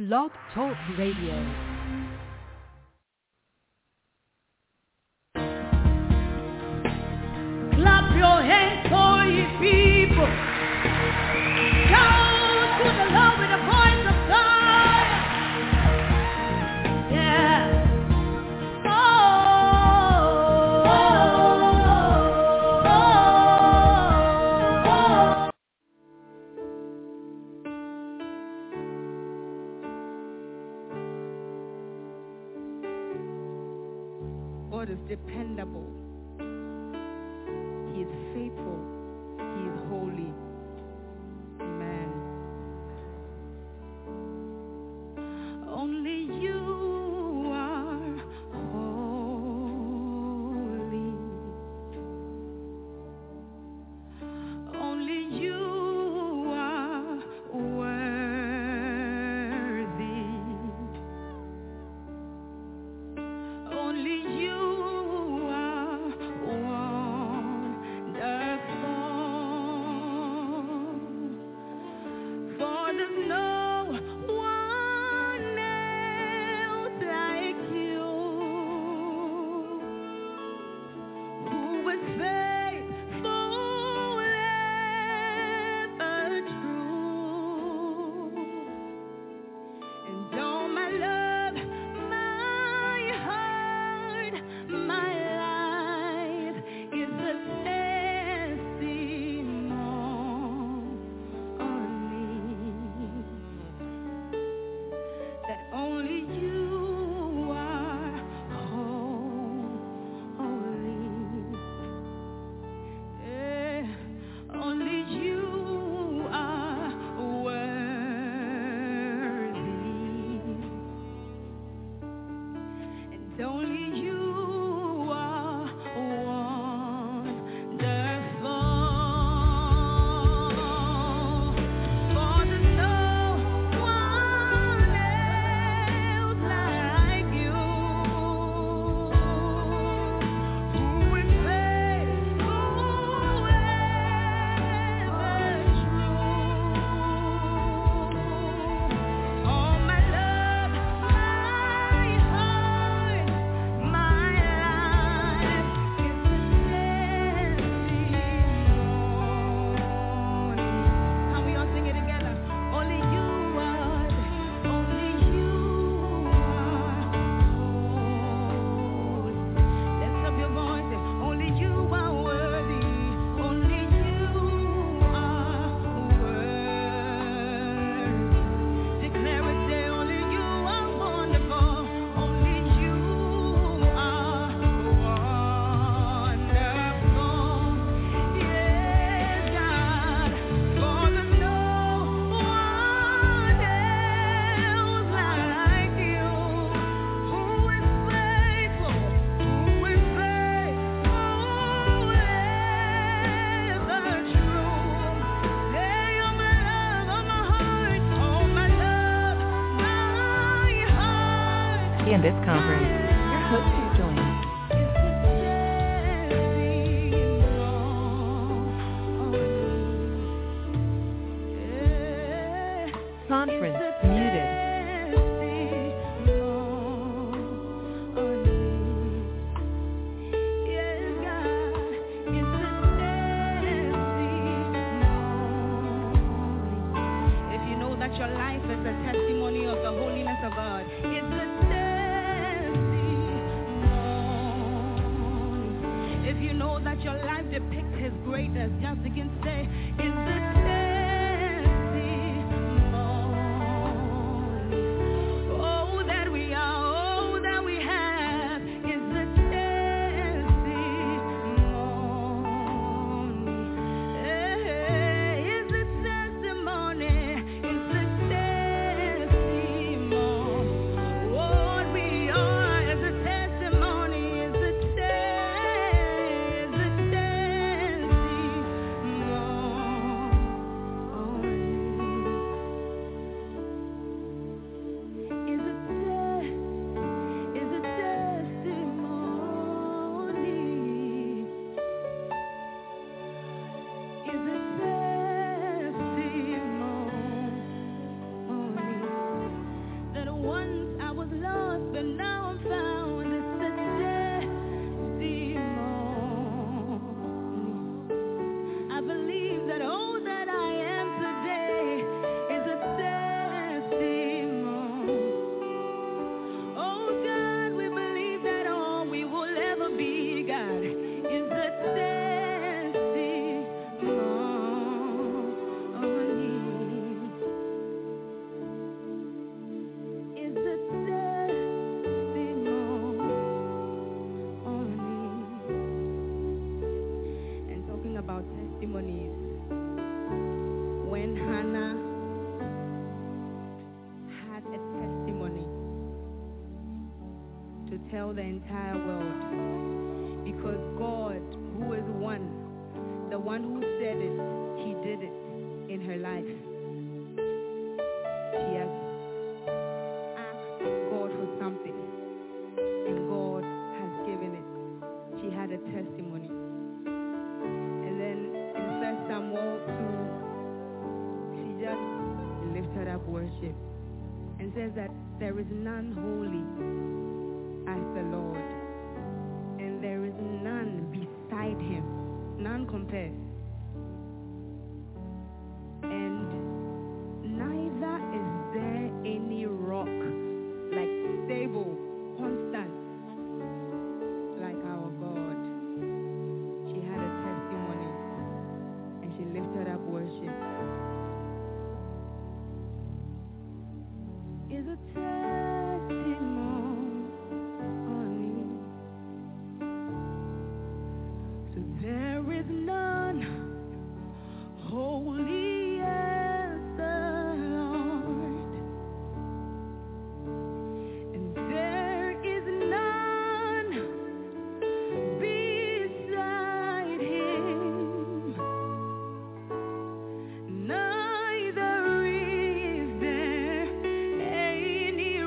Blog Talk Radio. Clap your hands for ye people. Shout to the Lord with the voice of God. Yeah. God is dependable. He is faithful. He is holy. Amen. Only you are holy. Only you are worthy. Only you are wonderful. For there's no one else like you, who is faithful ever true. And all my love, my heart, my life is a testimony that only you are holy. Only you are worthy. And only you are wonderful. For there's no one else like you, who is faithful ever true. All my love, my heart, my life is a testimony. Can we all sing it together? Only you are, only you are holy. Lift up your voice, say, only you are worthy. Only you are worthy. Declare it, say, only you are wonderful. Only you are wonderful. Yes, God. For there's no one else like you, who is faithful ever true. Say, oh my love, oh my heart, oh my love, my heart. In this conference, your host is joined. Conference muted. If you know that your life is a testimony of the holiness of God, it's a testimony. If you know that your life depicts His greatness, just begin to say, it's a testimony. Oh, that we are, oh, that we have, is a testimony. It's a testimony. It's a testimony. What we are is a testimony. It's a testimony. tell the entire world. Because God, who is one, the one who said it, he did it in her life. She has asked God for something, and God has given it. She had a testimony. And then in 1 Samuel 2, she just lifted up worship and says that there is none holy as the Lord, and there is none beside him, none compares. And neither is there any rock, like stable, constant, like our God. She had a testimony, and she lifted up worship. Is a testimony. So there is none holy as the Lord, and there is none beside him. Neither is there any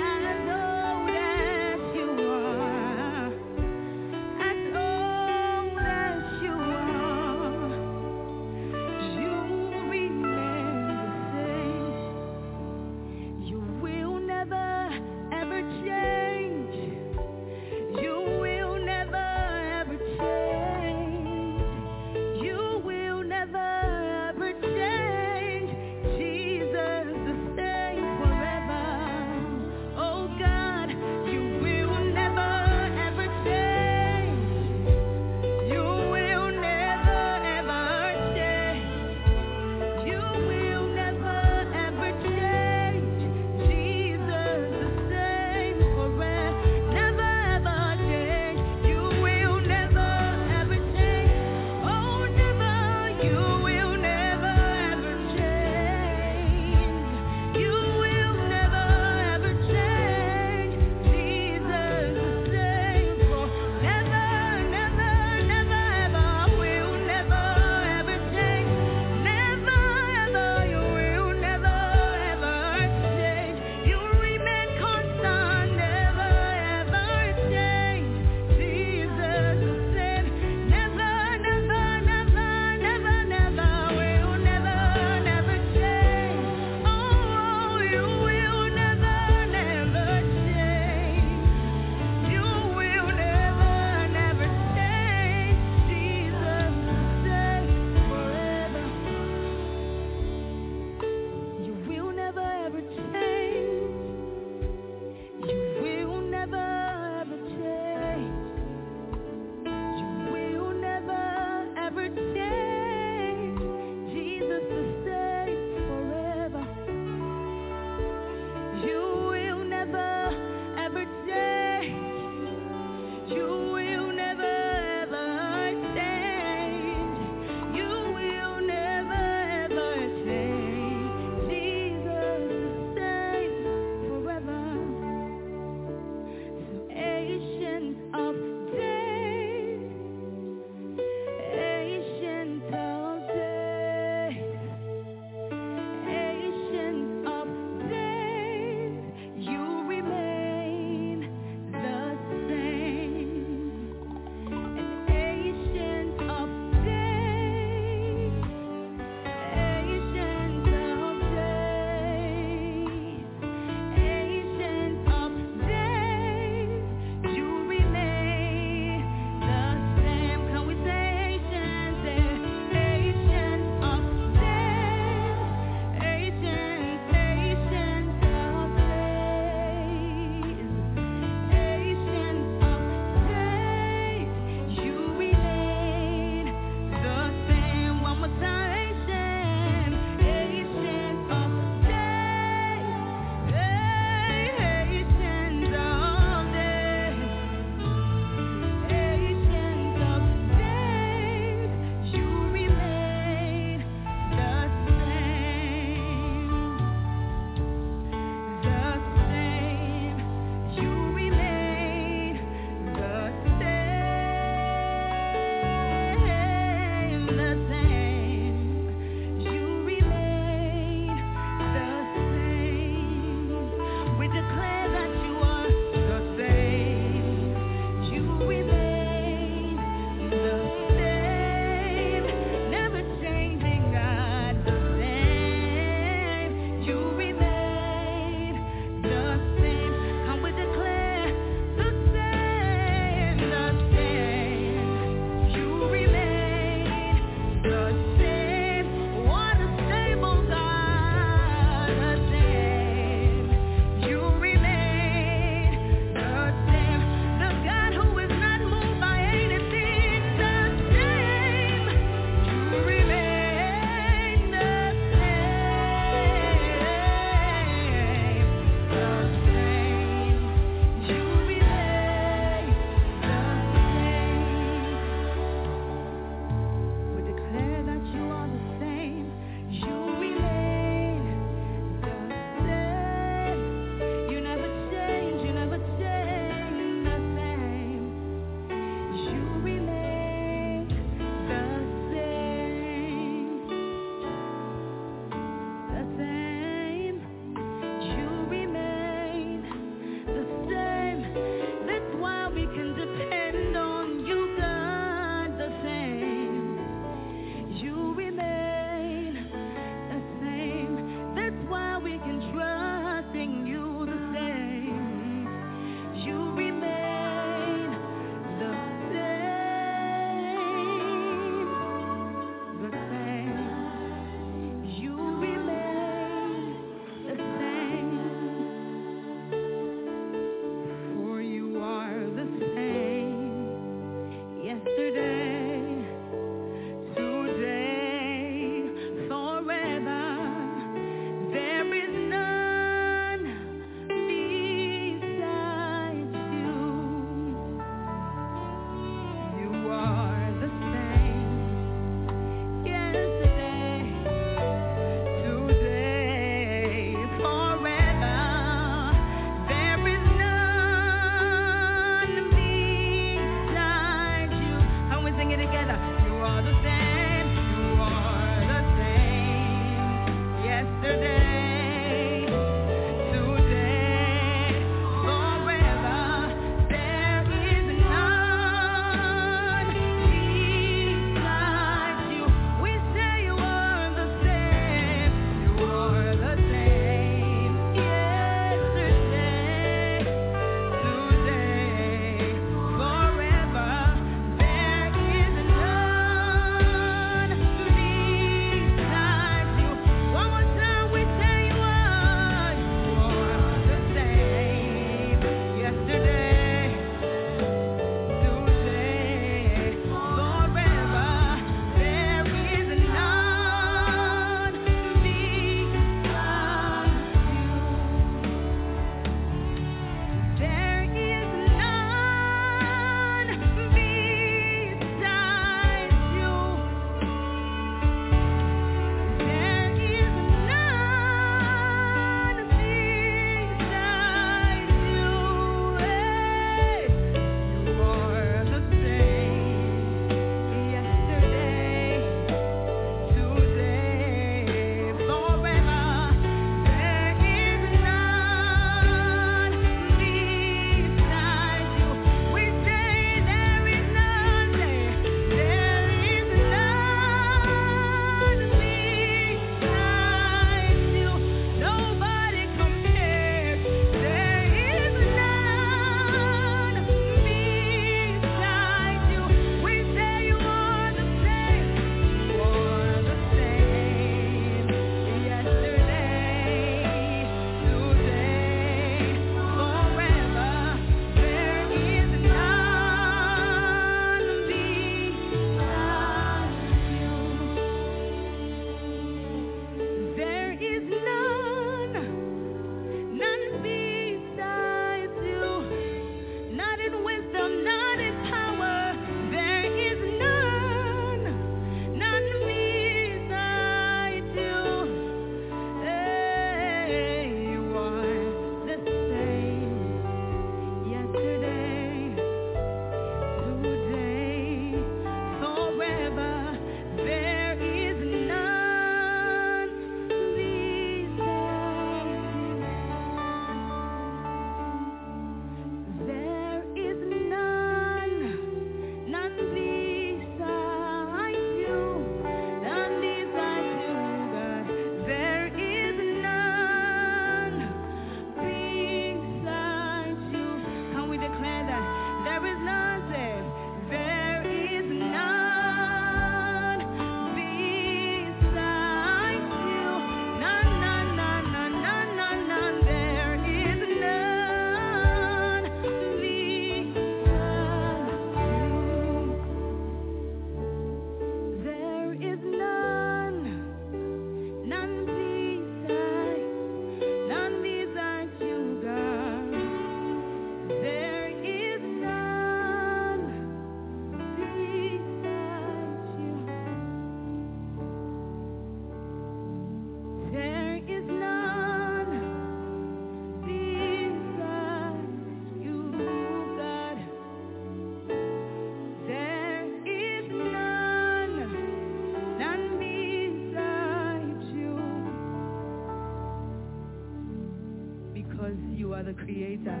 Creator,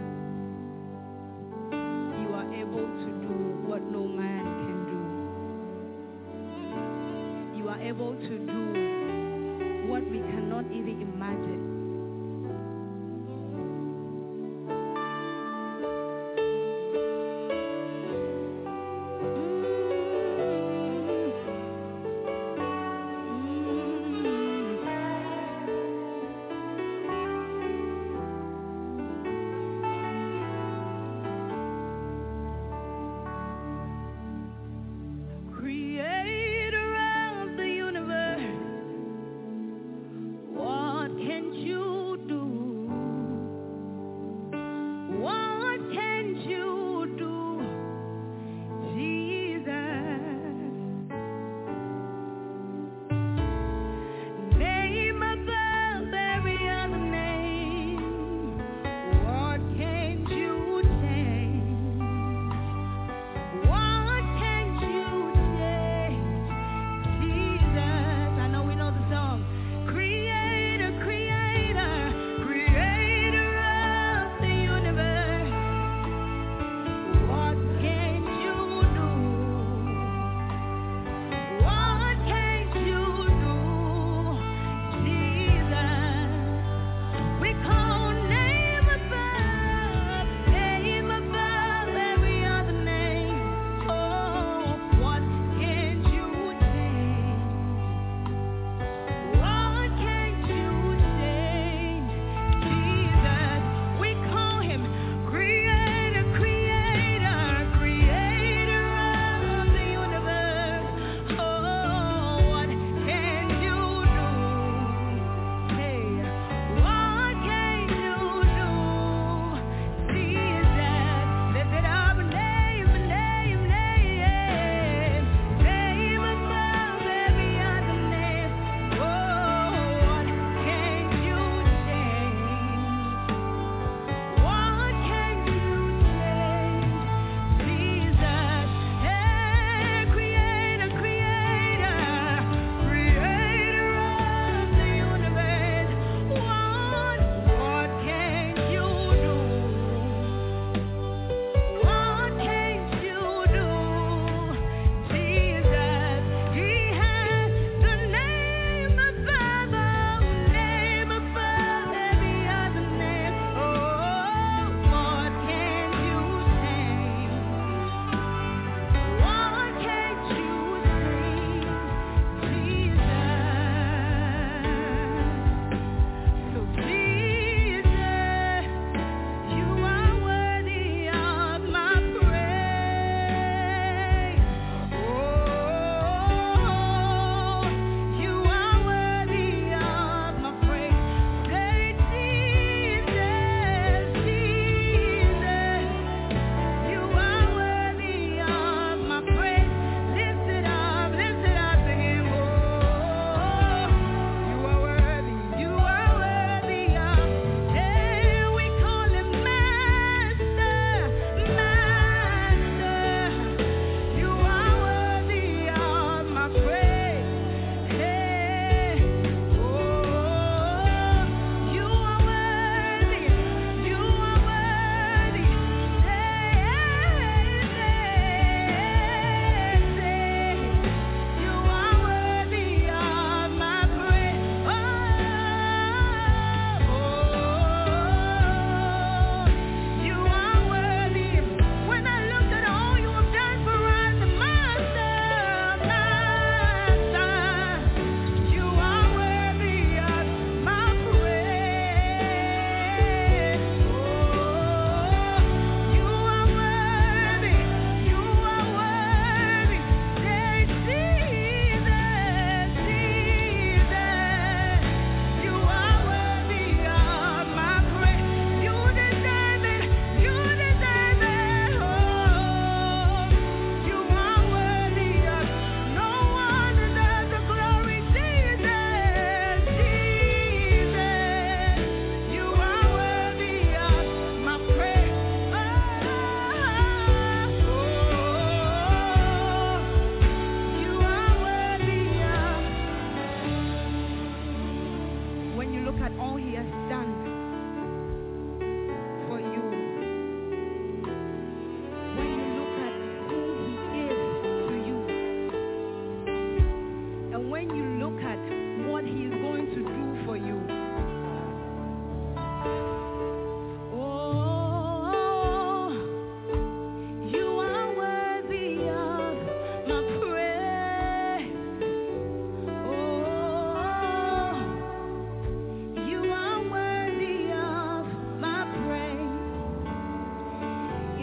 you are able to do what no man can do. You are able to do what we cannot even imagine. Creator of the universe,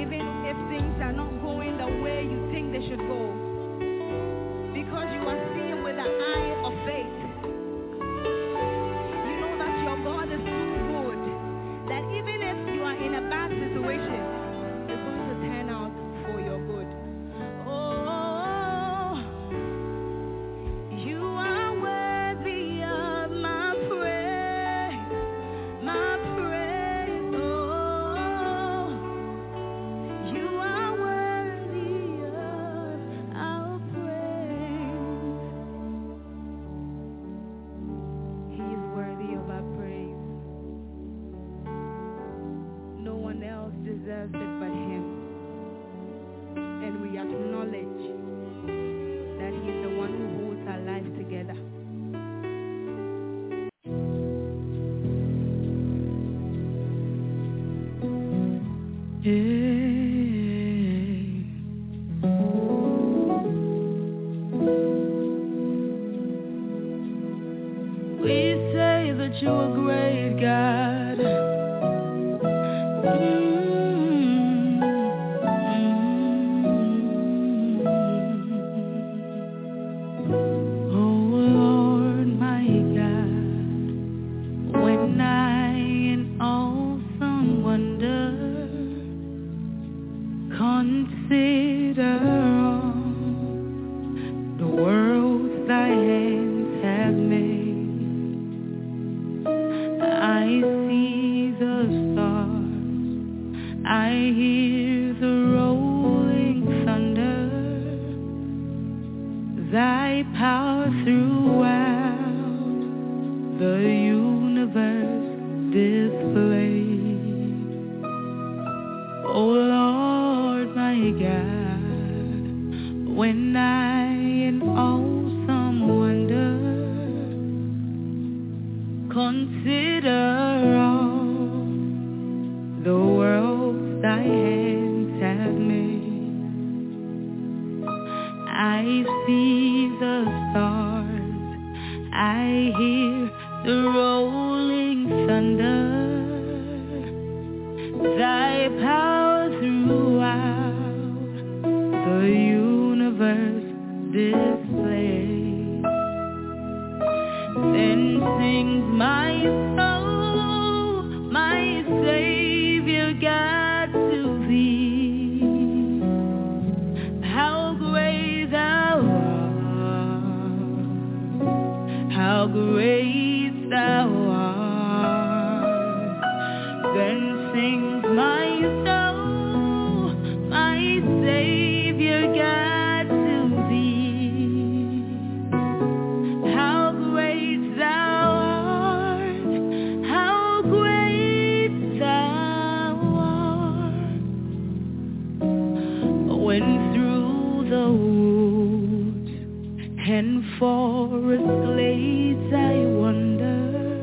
even if things are not going the way you think they should go. Because you are seeing with the eye of faith. You know that your God is too good. That even if you are in a bad situation, it's going to turn out for your good. Oh, you are worthy of my praise, my praise. Oh, you are worthy of our praise. He is worthy of our praise. No one else deserves it but him. And we acknowledge that he is the one who holds our lives together. We say that you're a great God. Oh Lord, my God, when I in awesome wonder consider all the worlds thy hands have made, I see the stars, I hear the rolling thunder, thy power throughout the universe displayed. Oh Lord, my God, when I in awesome wonder consider all the worlds thy hands have made, I see the stars, I hear the rolling thunder, thy power throughout the universe displayed. Then sings my soul, my Savior God, to thee. How great thou art, how great thou art. Then sings my soul, my Savior God, to thee. How great thou art, how great thou art. When through the woods and forest glades I wander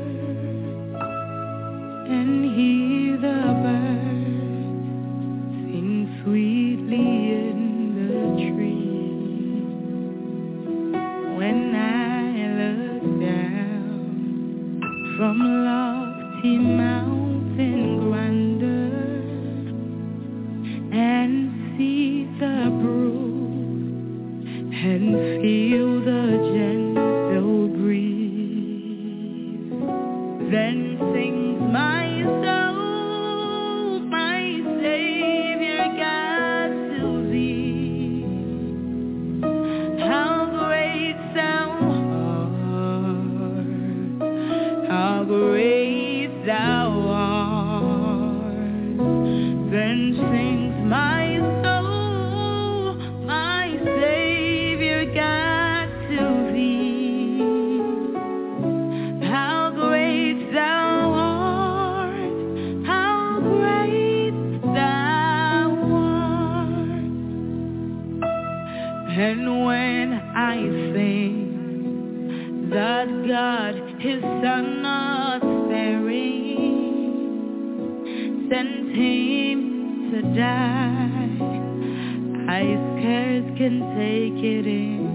and hear the birds sing sweetly in the trees. When I look down from lofty mountain grandeur and see the brook and feel the gentle breeze, then sings my soul, my Savior God, to thee. How great thou art, how great thou art. Then sings my soul, my Savior God, to thee. How great thou art, how great thou art. And when I think that God, his son not sparing, sent him to die, I scarce can take it in.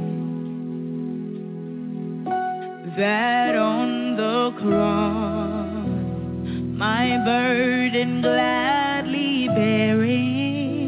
That on the cross, my burden gladly bearing,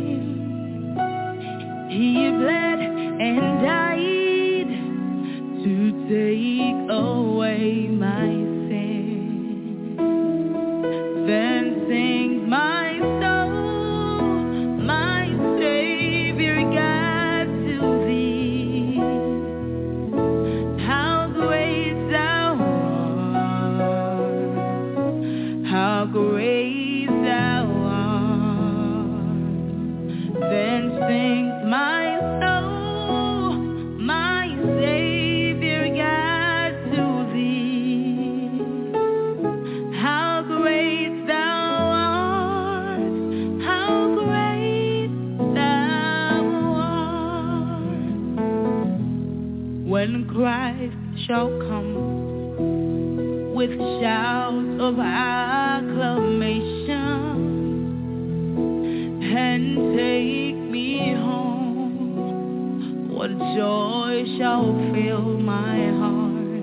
when Christ shall come with shouts of acclamation and take me home. What joy shall fill my heart?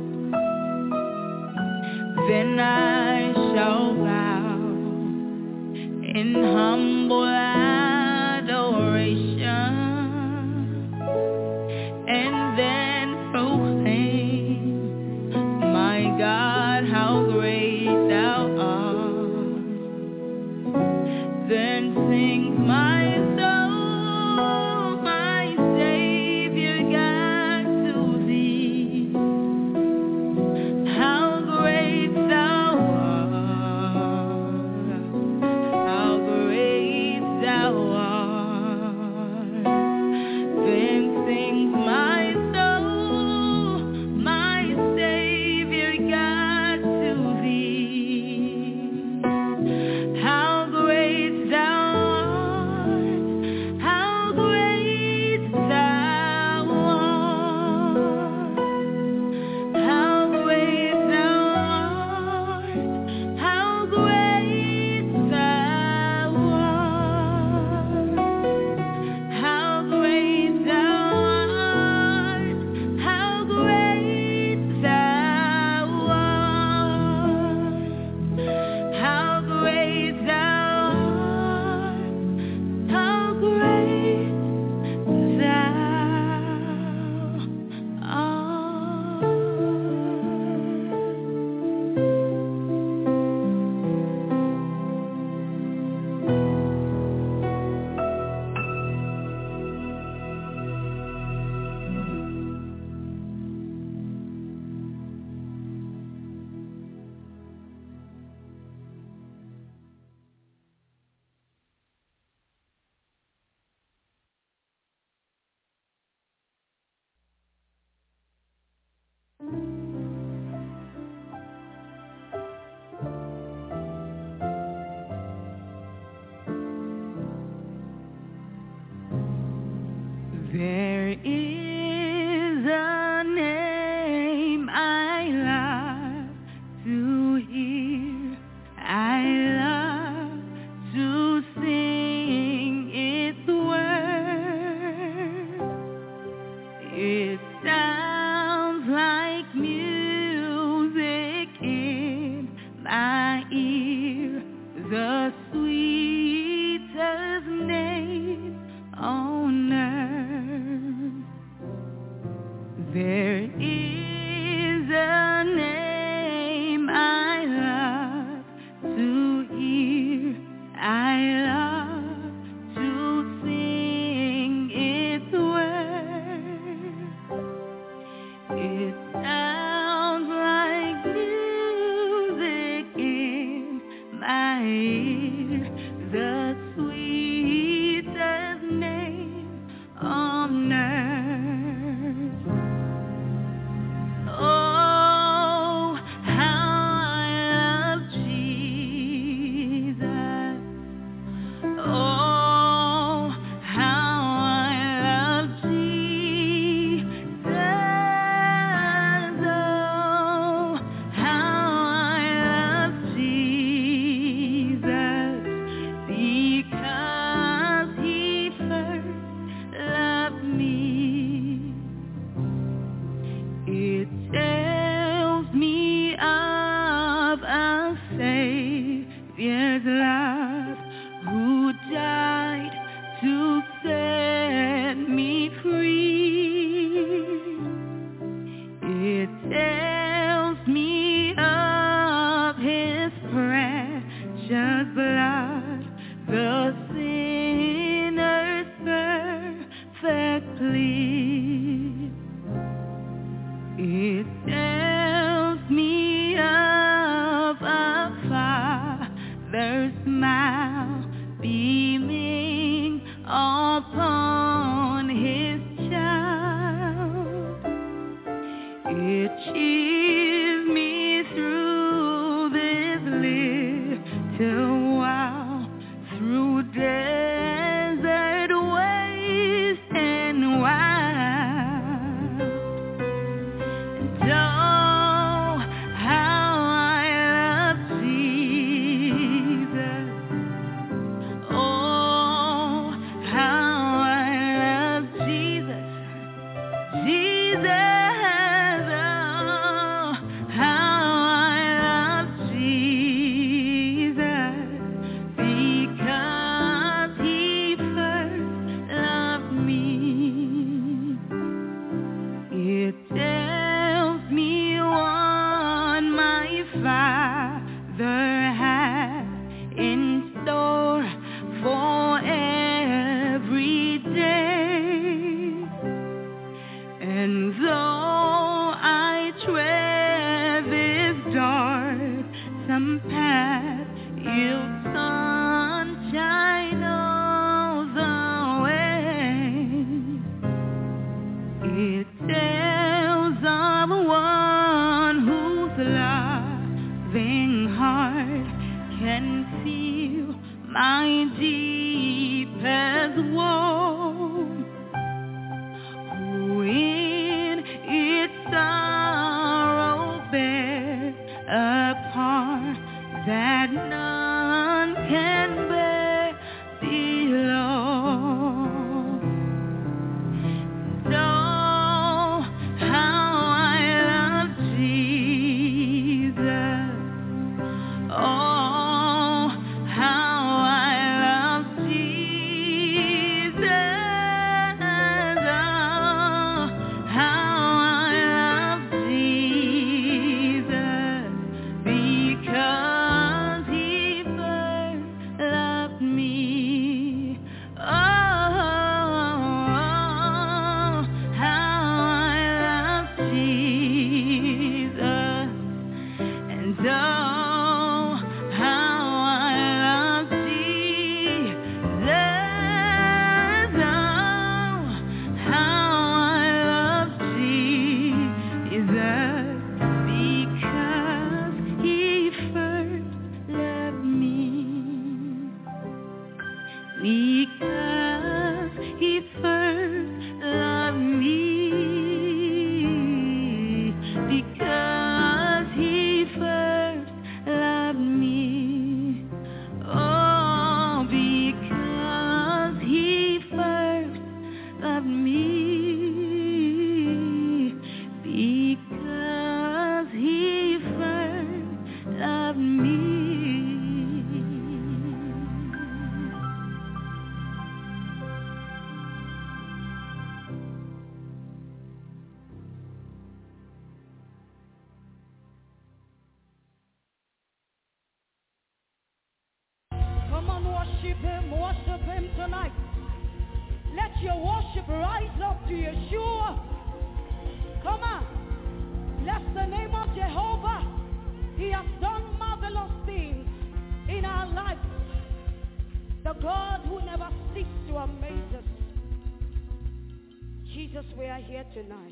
Then I shall bow in humble adoration and then proclaim, my God, how great thou art. Then sings my soul, my Savior God, to thee. How great thou art, how great thou art. Then sings my soul, my Savior God, to thee. How great thou art, how great thou art. How great thou art, how great thou art. How great thou art, how great thou art. How great thou art, how great thou There is a name I love to hear. I love to sing its word. It sounds like music in my ear, the sweetest name on earth. There is a name I love to hear. I love to sing its word. It sounds like music in my ear, the sweetest name on earth. Oh, how I love Jesus. Oh, how I love Jesus. Oh, how I love Jesus, because he first loved me. It tells me of a Savior's love who died to set me free. It tells me of his precious blood, the sinner's perfect plea. It tells me of a Father's smile beaming upon his child. It cheers me through this little while, through desert waste and wild. Worship him tonight. Let your worship rise up to Yeshua. Come on. Bless the name of Jehovah. He has done marvelous things in our lives. The God who never ceases to amaze us. Jesus, we are here tonight.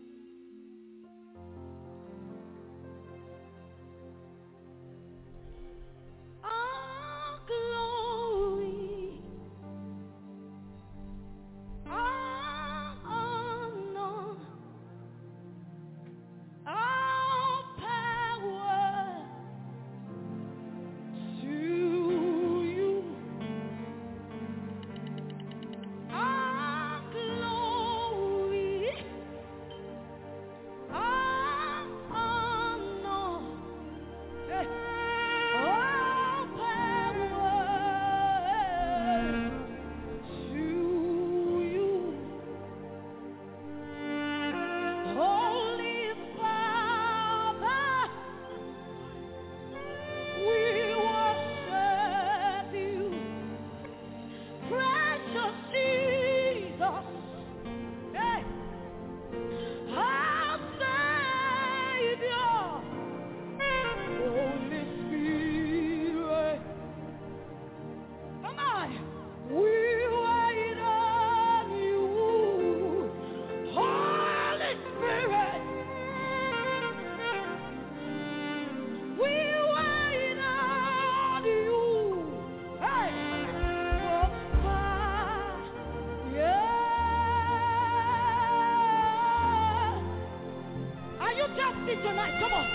Tonight, come on.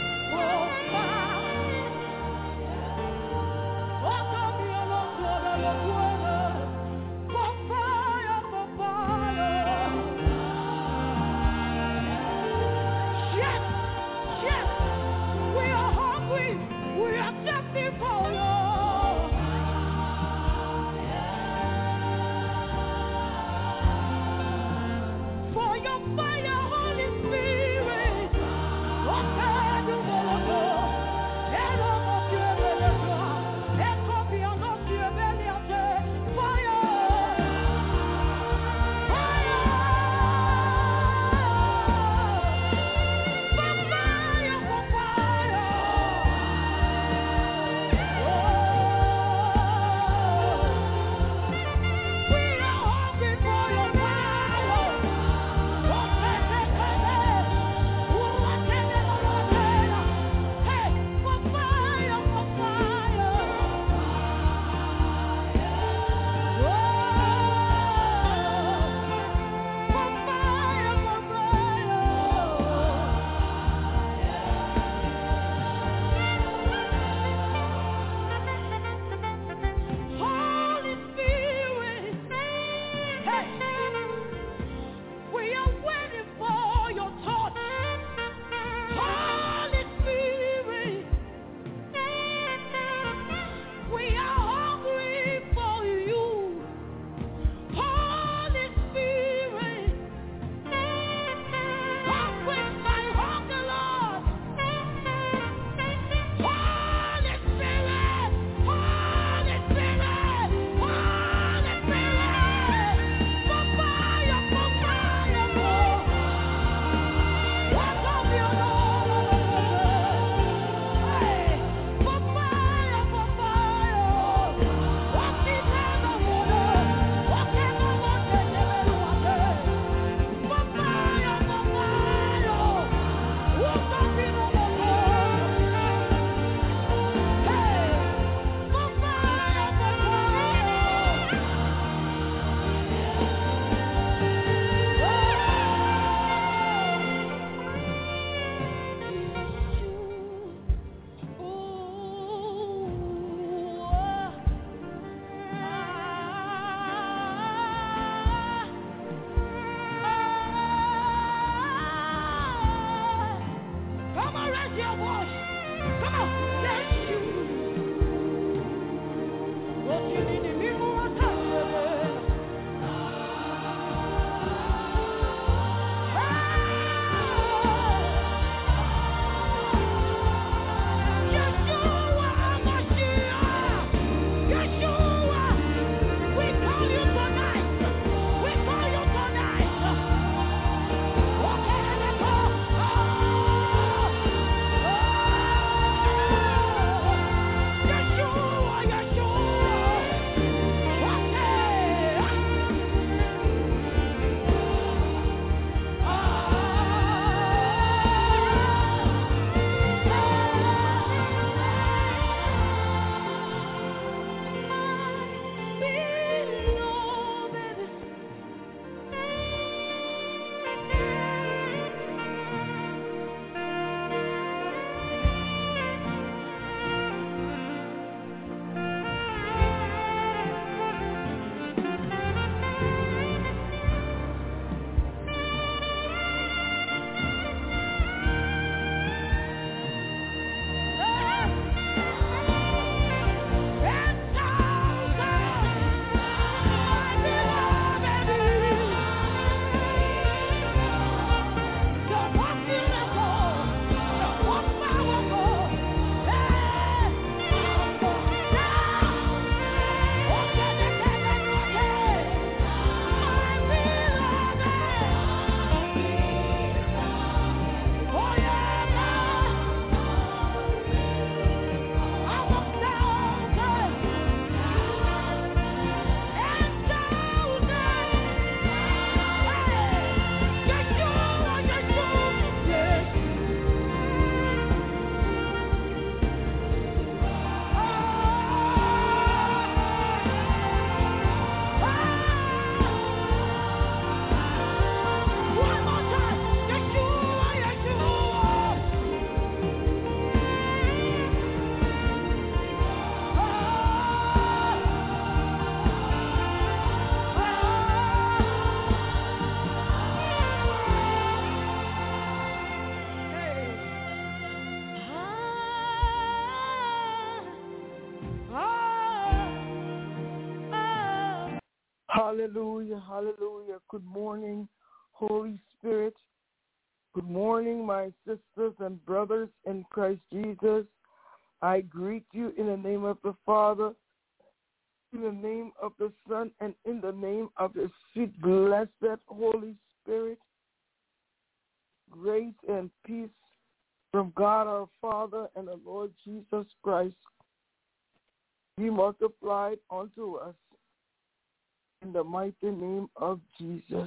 Yes, yes, we are hungry. We are thirsty for you. For your fire, Holy Spirit. Hallelujah, hallelujah. Good morning, Holy Spirit. Good morning, my sisters and brothers in Christ Jesus. I greet you in the name of the Father, in the name of the Son, and in the name of the sweet, blessed Holy Spirit. Grace and peace from God our Father and the Lord Jesus Christ be multiplied unto us in the mighty name of Jesus.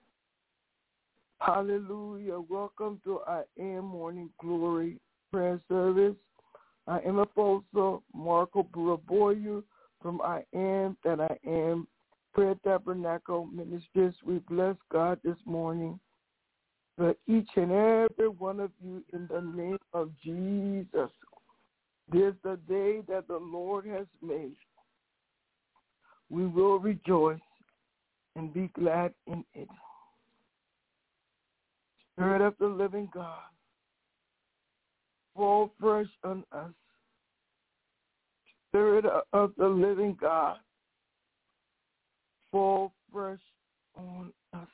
Hallelujah. Welcome to I Am Morning Glory Prayer Service. I am Apostle Marco Buraboyu from I Am That I Am Prayer Tabernacle Ministries. We bless God this morning for each and every one of you in the name of Jesus. This is the day that the Lord has made. We will rejoice and be glad in it. Spirit of the living God, fall fresh on us. Spirit of the living God, fall fresh on us.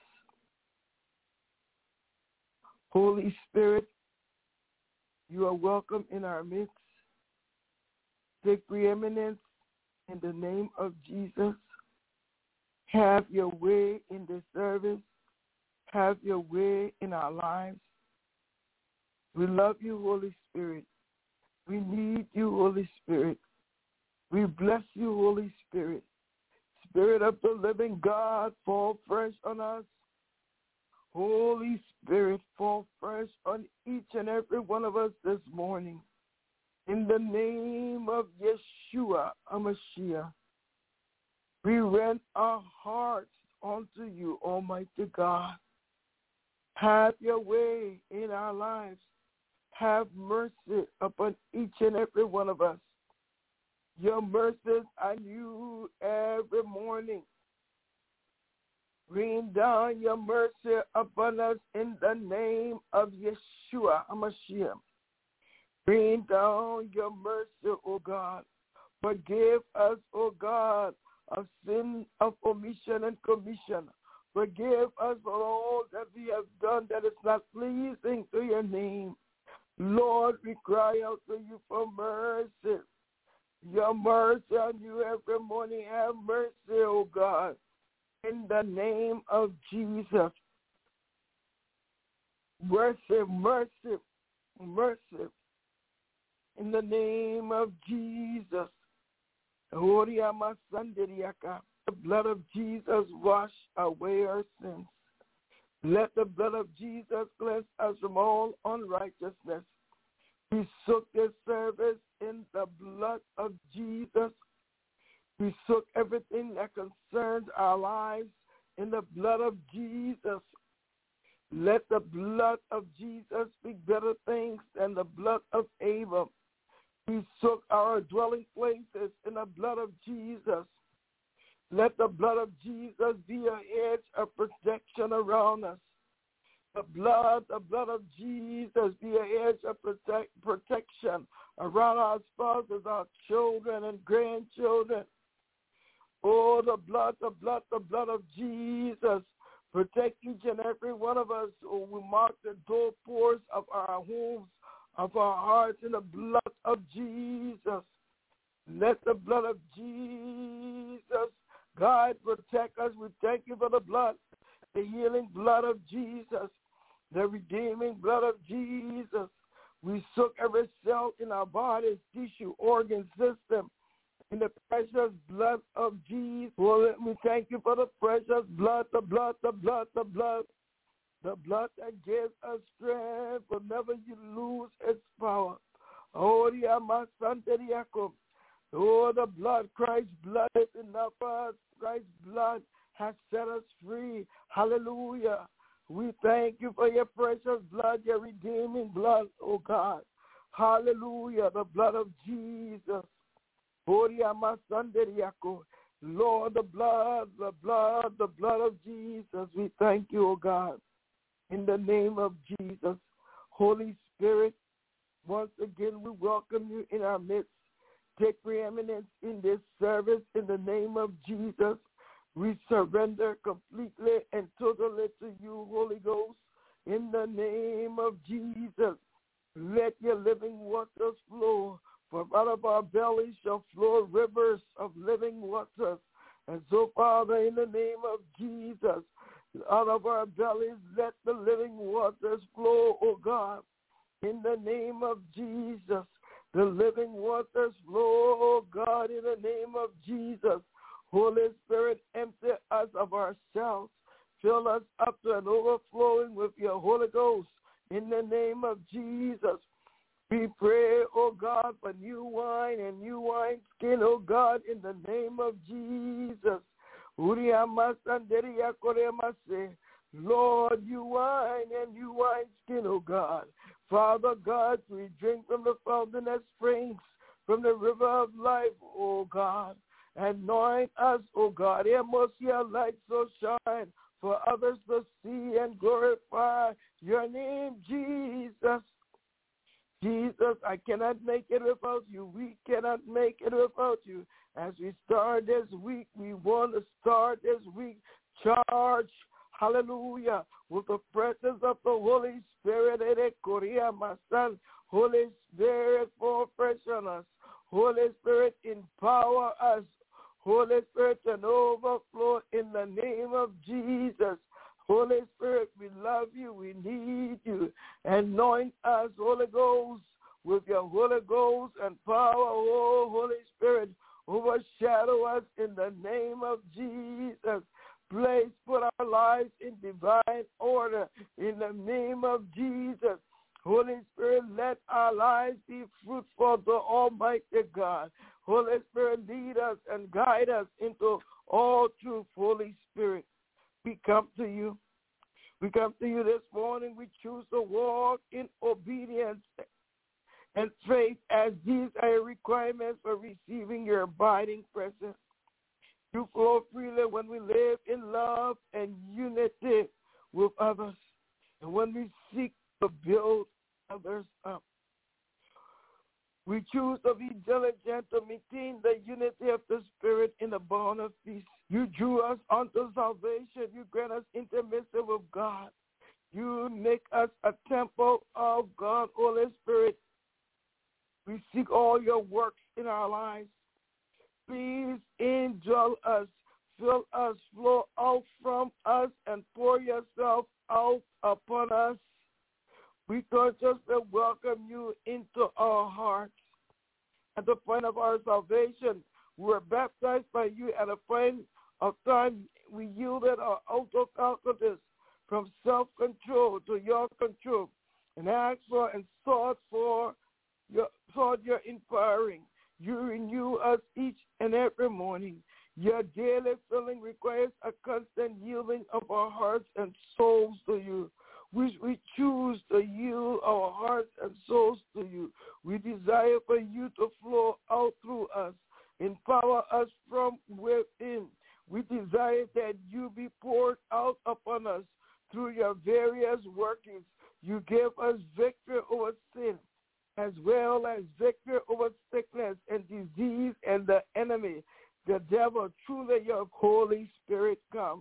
Holy Spirit, you are welcome in our midst. Take preeminence in the name of Jesus. Have your way in this service. Have your way in our lives. We love you, Holy Spirit. We need you, Holy Spirit. We bless you, Holy Spirit. Spirit of the living God, fall fresh on us. Holy Spirit, fall fresh on each and every one of us this morning. In the name of Yeshua HaMashiach, we rend our hearts unto you, Almighty God. Have your way in our lives. Have mercy upon each and every one of us. Your mercies are new every morning. Rain down your mercy upon us in the name of Yeshua HaMashiach. Rain down your mercy, O God. Forgive us, O God, of sin, of omission and commission. Forgive us for all that we have done that is not pleasing to your name. Lord, we cry out to you for mercy. Your mercy on you every morning. Have mercy, O God, in the name of Jesus. Mercy, mercy, mercy. In the name of Jesus. The blood of Jesus wash away our sins. Let the blood of Jesus cleanse us from all unrighteousness. We soak this service in the blood of Jesus. We soak everything that concerns our lives in the blood of Jesus. Let the blood of Jesus speak better things than the blood of Abel. We soak our dwelling places in the blood of Jesus. Let the blood of Jesus be a hedge of protection around us. The blood of Jesus be a hedge of protection around our spouses, our children and grandchildren. Oh, the blood of Jesus. Protect each and every one of us. Oh, we mark the doorposts of our homes, of our hearts in the blood of Jesus. Let the blood of Jesus guide, protect us. We thank you for the blood, the healing blood of Jesus, the redeeming blood of Jesus. We soak every cell in our bodies, tissue, organ, system in the precious blood of Jesus. Well, we thank you for the precious blood, the blood that gives us strength whenever you lose its power. Oh, the blood, Christ's blood is enough for us. Christ's blood has set us free. Hallelujah. We thank you for your precious blood, your redeeming blood, oh God. Hallelujah, the blood of Jesus. Lord, the blood of Jesus. We thank you, oh God, in the name of Jesus. Holy Spirit, once again we welcome you in our midst. Take preeminence in this service in the name of Jesus. We surrender completely and totally to you, Holy Ghost, in the name of Jesus. Let your living waters flow. From out of our bellies shall flow rivers of living waters. And so, Father, in the name of Jesus, out of our bellies let the living waters flow, O God. In the name of Jesus, the living waters flow, O God, in the name of Jesus. Holy Spirit, empty us of ourselves. Fill us up to an overflowing with your Holy Ghost. In the name of Jesus, we pray, O God, for new wine and new wine skin, O God, in the name of Jesus. Lord, new wine and new wine skin, O God. Father God, we drink from the fountain that springs from the river of life, O God. Anoint us, O God. Let your light so shine for others to see and glorify your name, Jesus. Jesus, I cannot make it without you. We cannot make it without you. As we start this week, we want to start this week charged, hallelujah, with the presence of the Holy Spirit. Holy Spirit, pour fresh on us. Holy Spirit, empower us. Holy Spirit, an overflow in the name of Jesus. Holy Spirit, we love you. We need you. Anoint us, Holy Ghost, with your Holy Ghost and power. Oh, Holy Spirit, overshadow us in the name of Jesus. Please put our lives in divine order in the name of Jesus. Holy Spirit, let our lives be fruitful to Almighty God. Holy Spirit, lead us and guide us into all truth. Holy Spirit, we come to you. We come to you this morning. We choose to walk in obedience and faith, as these are requirements for receiving your abiding presence. You flow freely when we live in love and unity with others, and when we seek to build others up. We choose to be diligent to maintain the unity of the Spirit in the bond of peace. You drew us unto salvation. You grant us intimacy with God. You make us a temple of God, Holy Spirit. We seek all your works in our lives. Please indwell us, fill us, flow out from us, and pour yourself out upon us. We consciously welcome you into our hearts. At the point of our salvation, we were baptized by you. At the point of time, we yielded our outer faculties from self-control to your control, and asked for and sought your empowering. You renew us each and every morning. Your daily filling requires a constant yielding of our hearts and souls to you, which we choose to yield our hearts and souls to you. We desire for you to flow out through us, empower us from within. We desire that you be poured out upon us through your various workings. You give us victory over sin, as well as victory over sickness and disease and the enemy, the devil. Truly your Holy Spirit come.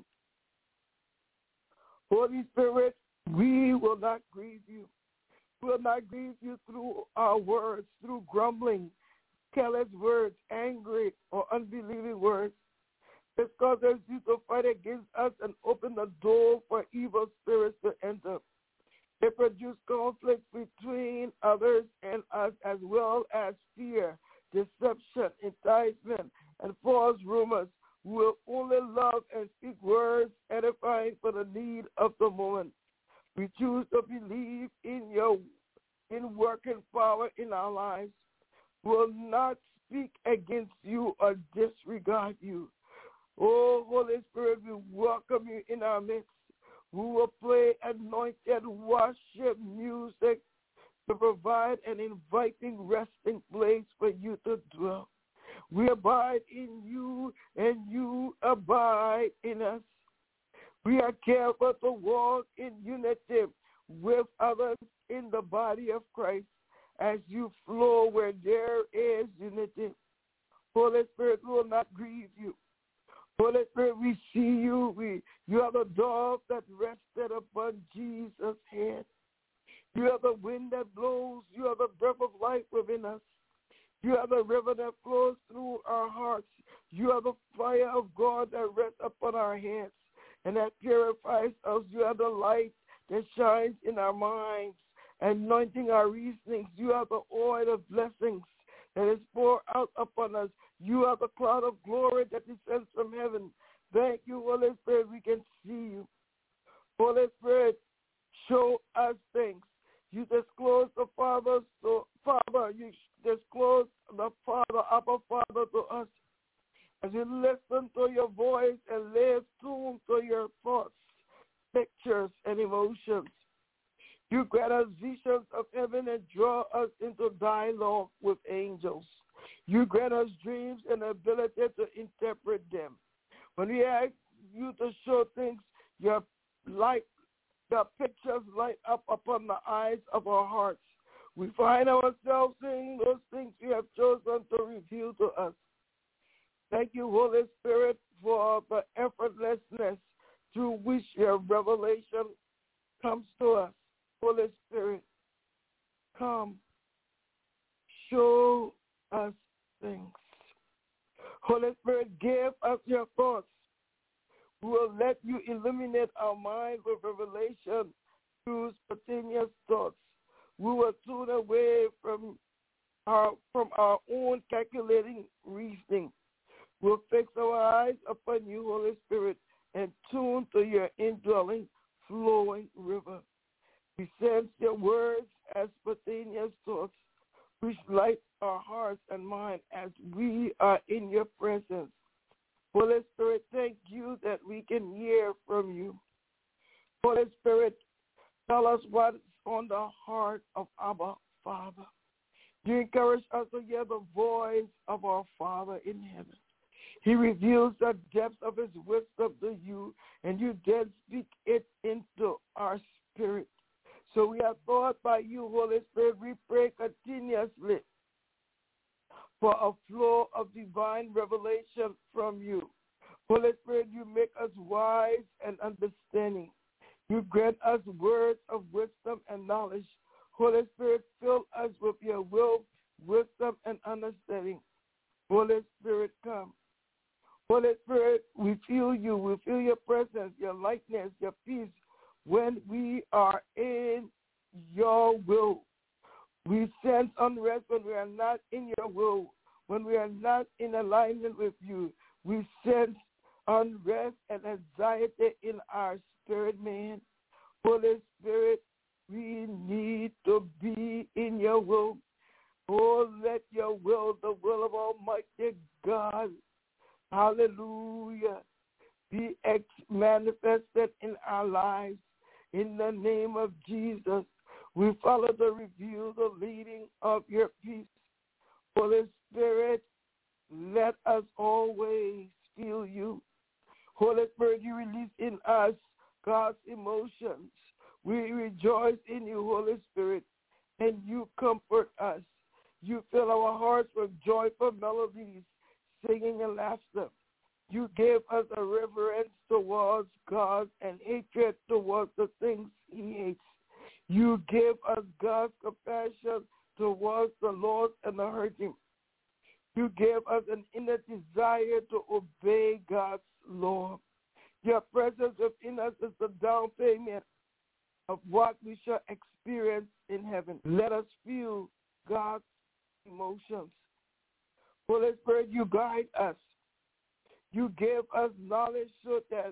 Holy Spirit, we will not grieve you. We will not grieve you through our words, through grumbling, careless words, angry or unbelieving words. This causes you to fight against us and open the door for evil spirits to enter. They produce conflict between others and us, as well as fear, deception, enticement, and false rumors. We will only love and speak words edifying for the need of the moment. We choose to believe in your working power in our lives. We will not speak against you or disregard you. Oh, Holy Spirit, we welcome you in our midst. We will play anointed worship music to provide an inviting resting place for you to dwell. We abide in you, and you abide in us. We are careful to walk in unity with others in the body of Christ as you flow where there is unity. Holy Spirit will not grieve you. Holy Spirit, we see you. You are the dove that rested upon Jesus' head. You are the wind that blows. You are the breath of life within us. You are the river that flows through our hearts. You are the fire of God that rests upon our heads and that purifies us. You are the light that shines in our minds, anointing our reasonings. You are the oil of blessings that is poured out upon us. You are the cloud of glory that descends from heaven. Thank you, Holy Spirit, we can see you. Holy Spirit, show us things. You disclose the Father, you disclose the Father, Abba Father to us. As we listen to your voice and live tuned to your thoughts, pictures, and emotions. You grant us visions of heaven and draw us into dialogue with angels. You grant us dreams and ability to interpret them. When we ask you to show things, your pictures light up upon the eyes of our hearts. We find ourselves seeing those things you have chosen to reveal to us. Thank you, Holy Spirit, for the effortlessness through which your revelation comes to us. Holy Spirit, come, show us things. Holy Spirit, give us your thoughts. We will let you illuminate our mind with revelation through spontaneous thoughts. We will tune away from our own calculating reasoning. We'll fix our eyes upon you, Holy Spirit, and tune to your indwelling, flowing river. We sense your words as spontaneous thoughts, which light our hearts and minds as we are in your presence. Holy Spirit, thank you that we can hear from you. Holy Spirit, tell us what's on the heart of Abba Father. You encourage us to hear the voice of our Father in heaven. He reveals the depths of his wisdom to you, and you then speak it into our spirit. So we are taught by you, Holy Spirit. We pray continuously for a flow of divine revelation from you. Holy Spirit, you make us wise and understanding. You grant us words of wisdom and knowledge. Holy Spirit, fill us with your will, wisdom, and understanding. Holy Spirit, come. Holy Spirit, we feel you. We feel your presence, your likeness, your peace when we are in your will. We sense unrest when we are not in your will, when we are not in alignment with you. We sense unrest and anxiety in our spirit, man. Holy Spirit, we need to be in your will. Oh, let your will, the will of Almighty God, hallelujah, be manifested in our lives. In the name of Jesus, we follow the review, the leading of your peace. Holy Spirit, let us always feel you. Holy Spirit, you release in us God's emotions. We rejoice in you, Holy Spirit, and you comfort us. You fill our hearts with joyful melodies, singing and laughter. You gave us a reverence towards God and hatred towards the things he hates. You gave us God's compassion towards the lost and the hurting. You gave us an inner desire to obey God's law. Your presence within us is the down payment of what we shall experience in heaven. Let us feel God's emotions. Holy Spirit, you guide us. You give us knowledge so that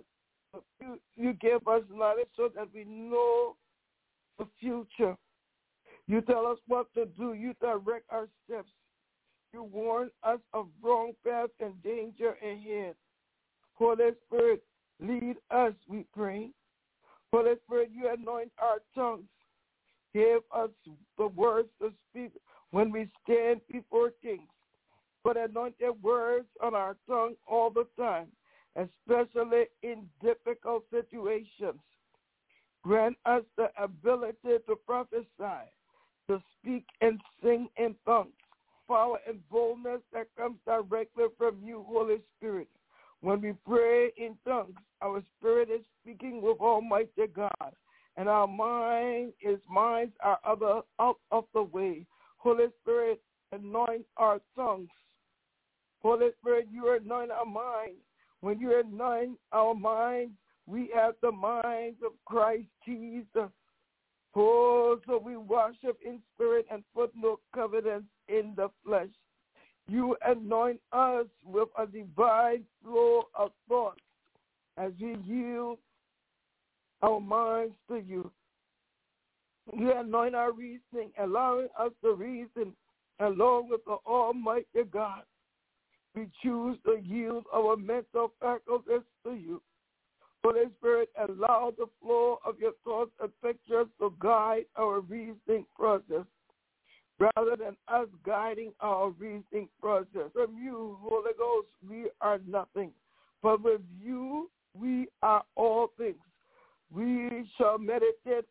we know the future. You tell us what to do. You direct our steps. You warn us of wrong paths and danger ahead. Holy Spirit, lead us, we pray. Holy Spirit, you anoint our tongues. Give us the words to speak when we stand before kings. But anoint your words on our tongue all the time, especially in difficult situations. Grant us the ability to prophesy, to speak and sing in tongues, power and boldness that comes directly from you, Holy Spirit. When we pray in tongues, our spirit is speaking with Almighty God, and our minds are out of the way. Holy Spirit, anoint our tongues. Holy Spirit, you anoint our mind. When you anoint our minds, we have the minds of Christ Jesus. Oh, so we worship in spirit and put no confidence in the flesh. You anoint us with a divine flow of thoughts as we yield our minds to you. You anoint our reasoning, allowing us to reason along with the Almighty God. We choose to yield our mental faculties to you. Holy Spirit, allow the flow of your thoughts and pictures to guide our reasoning process, rather than us guiding our reasoning process. From you, Holy Ghost, we are nothing, but with you, we are all things. We shall meditate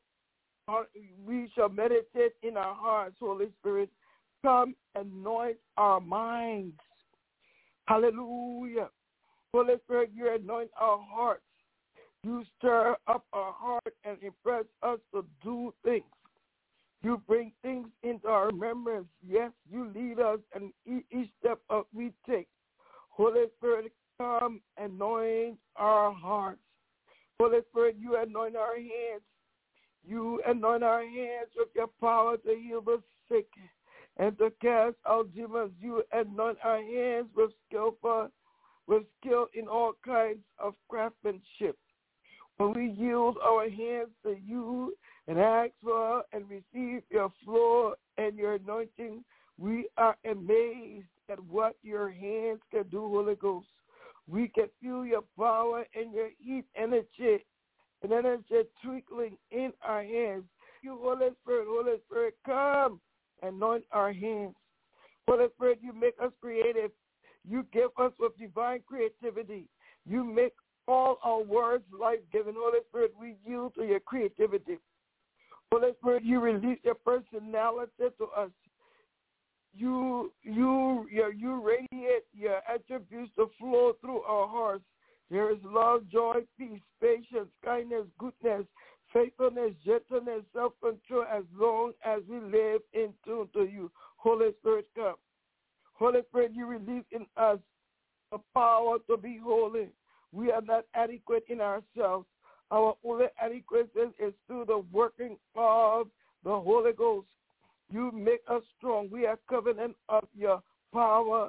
in our hearts, Holy Spirit. Come, anoint our minds. Hallelujah. Holy Spirit, you anoint our hearts. You stir up our heart and impress us to do things. You bring things into our remembrance. Yes, you lead us in each step we take. Holy Spirit, come, anoint our hearts. Holy Spirit, you anoint our hands. You anoint our hands with your power to heal the sick and to cast out demons. You anoint our hands with skill in all kinds of craftsmanship. When we yield our hands to you and ask for and receive your flow and your anointing, we are amazed at what your hands can do, Holy Ghost. We can feel your power and your heat energy twinkling in our hands. You, Holy Spirit, come, anoint our hands. Holy Spirit, you make us creative. You give us with divine creativity. You make all our words life-giving. Holy Spirit, we yield to your creativity. Holy Spirit, you release your personality to us. You radiate your attributes to flow through our hearts. There is love, joy, peace, patience, kindness, goodness, faithfulness, gentleness, self-control, as long as we live in tune to you. Holy Spirit, come. Holy Spirit, you release in us the power to be holy. We are not adequate in ourselves. Our only adequacy is through the working of the Holy Ghost. You make us strong. We are covenant of your power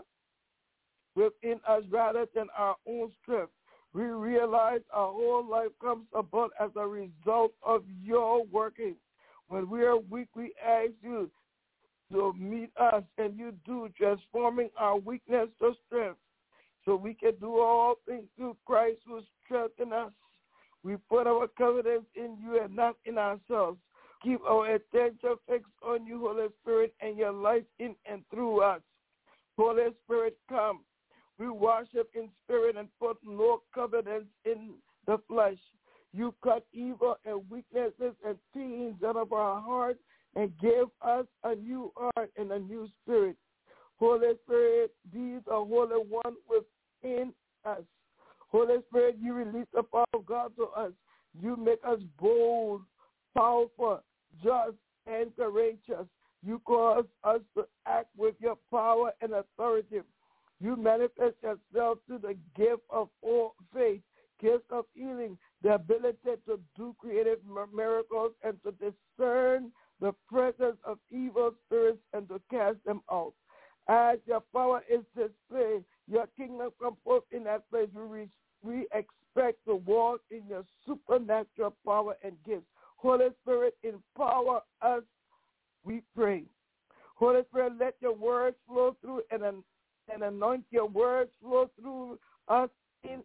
within us rather than our own strength. We realize our whole life comes about as a result of your working. When we are weak, we ask you to meet us, and you do, transforming our weakness to strength, so we can do all things through Christ who strengthens us. We put our confidence in you and not in ourselves. Keep our attention fixed on you, Holy Spirit, and your life in and through us. Holy Spirit, come. We worship in spirit and put no confidence in the flesh. You cut evil and weaknesses and pains out of our hearts and give us a new heart and a new spirit. Holy Spirit, be the Holy One within us. Holy Spirit, you release the power of God to us. You make us bold, powerful, just, and courageous. You cause us to act with your power and authority. You manifest yourself through the gift of all faith, gift of healing, the ability to do creative miracles and to discern the presence of evil spirits and to cast them out. As your power is displayed, your kingdom comes forth in that place. We expect to walk in your supernatural power and gifts. Holy Spirit, empower us, we pray. Holy Spirit, let your words flow through and anoint your words flow through us in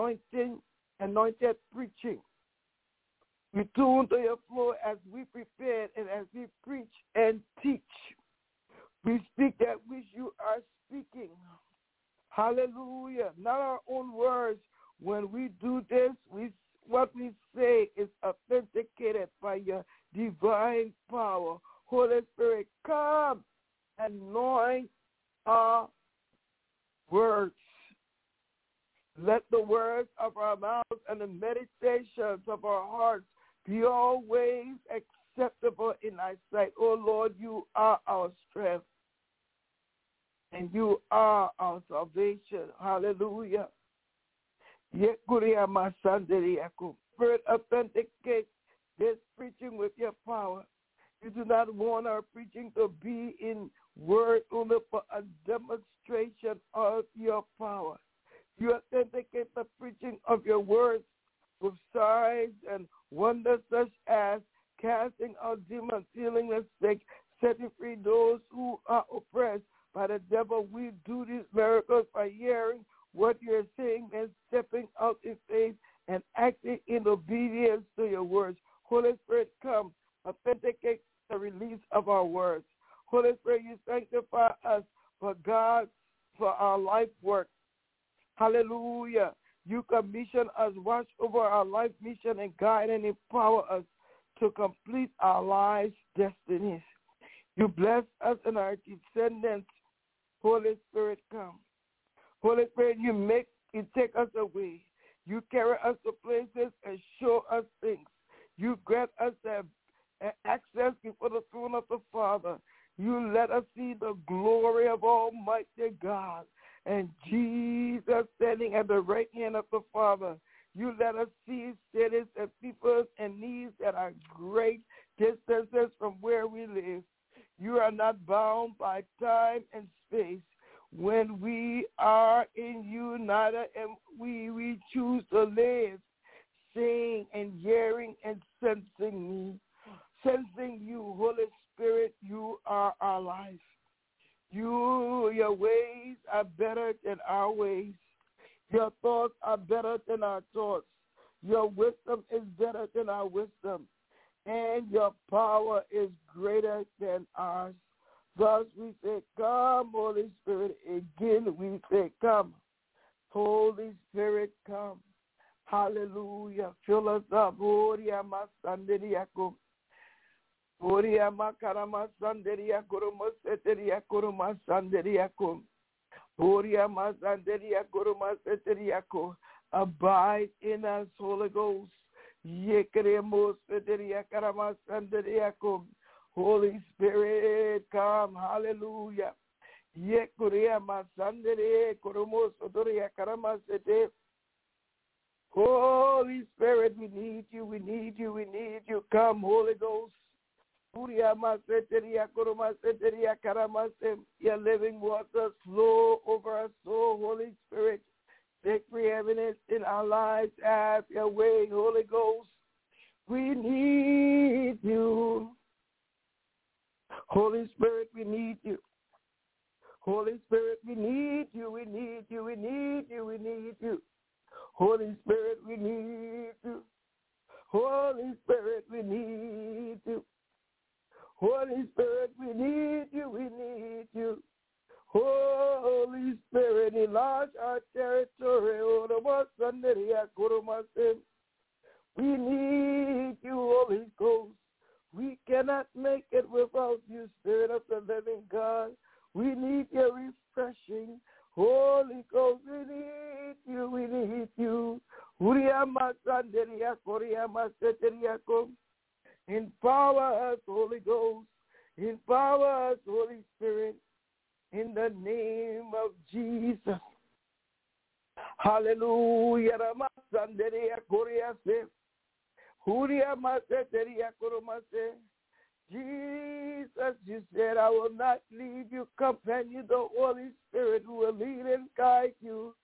anointed preaching. We tune to your flow as we prepare and as we preach and teach. We speak that which you are speaking. Hallelujah. Not our own words. When we do this, what we say is authenticated by your divine power. Holy Spirit, come, anoint our words. Let of our mouths and the meditations of our hearts be always acceptable in thy sight. Oh Lord, you are our strength and you are our salvation. Hallelujah. Spirit, authenticate this preaching with your power. You do not want our preaching to be in word only, but a demonstration of your power. You authenticate the preaching of your words with signs and wonders such as casting out demons, healing the sick, setting free those who are oppressed by the devil. We do these miracles by hearing what you're saying and stepping out in faith and acting in obedience to your words. Holy Spirit, come, authenticate the release of our words. Holy Spirit, you sanctify us for God, for our life work. Hallelujah. You commission us, watch over our life mission, and guide and empower us to complete our lives' destinies. You bless us and our descendants. Holy Spirit, come. Holy Spirit, you take us away. You carry us to places and show us things. You grant us access before the throne of the Father. You let us see the glory of Almighty God and Jesus standing at the right hand of the Father. You let us see cities and peoples and needs that are great distances from where we live. You are not bound by time and space. When we are in you, neither and we choose to live, seeing and hearing and sensing you, Holy Spirit, you are our life. Your ways are better than our ways. Your thoughts are better than our thoughts. Your wisdom is better than our wisdom. And your power is greater than ours. Thus we say, come, Holy Spirit. Again we say, come. Holy Spirit, come. Hallelujah. Fill us up. Abide in us, Holy Ghost. Holy Spirit, come. Hallelujah. Holy Spirit, we need you, we need you, we need you. Come, Holy Ghost. Your living water flow over us, so Holy Spirit. Take preeminence in our lives. Have your way, Holy Ghost. We need you. Holy Spirit, we need you. Holy Spirit, we need you, we need you, we need you, we need you. Holy Spirit, we need you. Holy Spirit, we need you. Holy Spirit, we need you, we need you. Holy Spirit, enlarge our territory. We need you, Holy Ghost. We cannot make it without you, Spirit of the living God. We need your refreshing. Holy Ghost, we need you, we need you. Empower us, Holy Ghost. Empower us, Holy Spirit. In the name of Jesus. Hallelujah. Jesus, you said, I will not leave you companion, the Holy Spirit who will lead and guide you.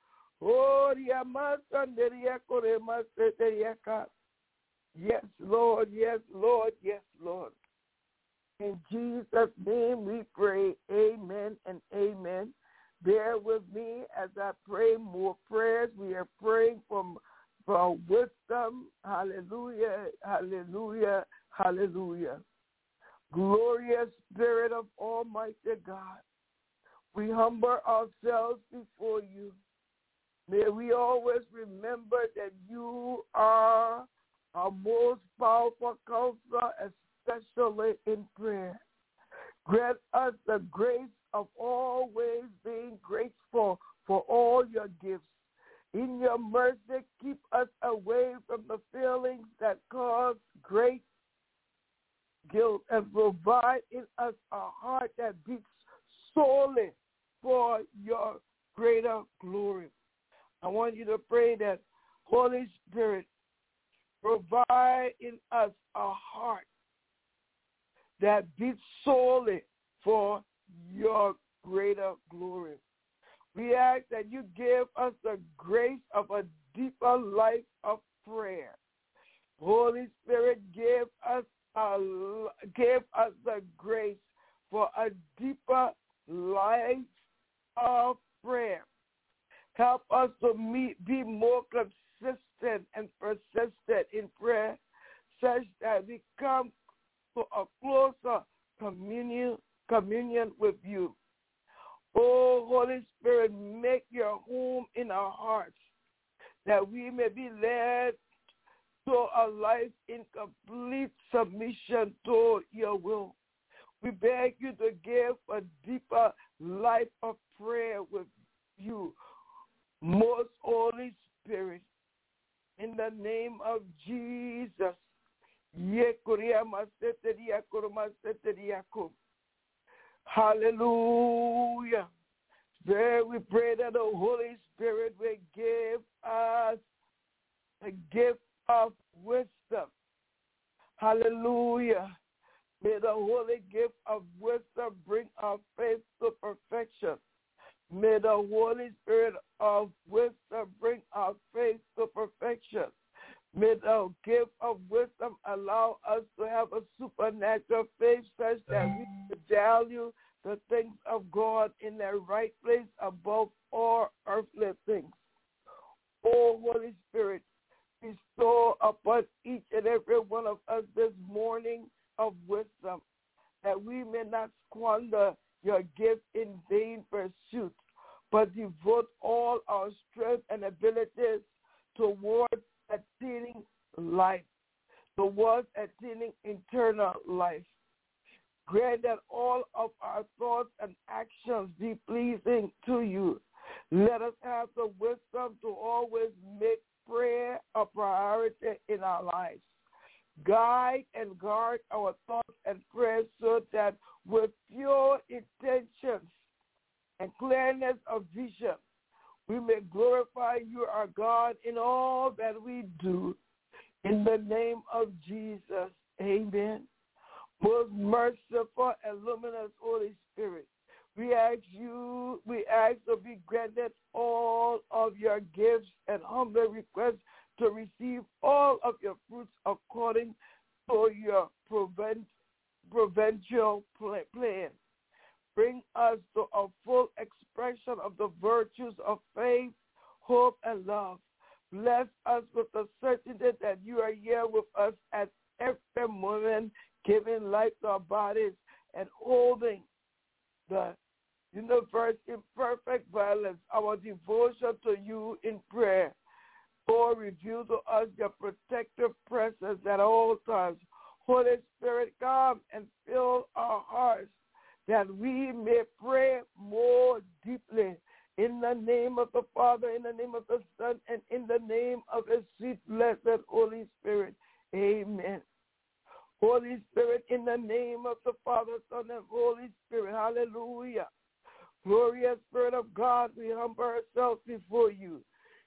Yes, Lord, yes, Lord, yes, Lord. In Jesus' name we pray, amen and amen. Bear with me as I pray more prayers. We are praying for wisdom. Hallelujah, hallelujah, hallelujah. Glorious Spirit of Almighty God, we humble ourselves before you. May we always remember that you are our most powerful counselor, especially in prayer. Grant us the grace of always being grateful for all your gifts. In your mercy, keep us away from the feelings that cause great guilt, and provide in us a heart that beats solely for your greater glory. I want you to pray that, Holy Spirit, provide in us a heart that beats solely for your greater glory. We ask that you give us the grace of a deeper life of prayer. Holy Spirit, give us the grace for a deeper life of prayer. Help us to be more consistent and persistent in prayer, such that we come to a closer communion with you. Oh, Holy Spirit, make your home in our hearts, that we may be led to a life in complete submission to your will. We beg you to give a deeper life of prayer with you, most Holy Spirit, in the name of Jesus. Hallelujah. There we pray that the Holy Spirit will give us a gift of wisdom. Hallelujah. May the holy gift of wisdom bring our faith to perfection. May the Holy Spirit of wisdom bring our faith to perfection. May the gift of wisdom allow us to have a supernatural faith such that we value the things of God in their right place above all earthly things. Oh, Holy Spirit, bestow upon each and every one of us this morning of wisdom, that we may not squander your gift in vain pursuit, but devote all our strength and abilities towards attaining life, towards attaining eternal life. Grant that all of our thoughts and actions be pleasing to you. Let us have the wisdom to always make prayer a priority in our lives. Guide and guard our thoughts and prayers so that with pure intentions and clearness of vision, we may glorify you, our God, in all that we do. In the name of Jesus, amen. Most merciful and luminous Holy Spirit, we ask to be granted all of your gifts and humble requests to receive all of your fruits according to your providential plan. Bring us to a full expression of the virtues of faith, hope, and love. Bless us with the certainty that you are here with us at every moment, giving life to our bodies and holding the universe in perfect balance. Our devotion to you in prayer. Lord, reveal to us your protective presence at all times. Holy Spirit, come and fill our hearts that we may pray more deeply. In the name of the Father, in the name of the Son, and in the name of the sweet, blessed Holy Spirit. Amen. Holy Spirit, in the name of the Father, Son, and Holy Spirit. Hallelujah. Glorious Spirit of God, we humble ourselves before you.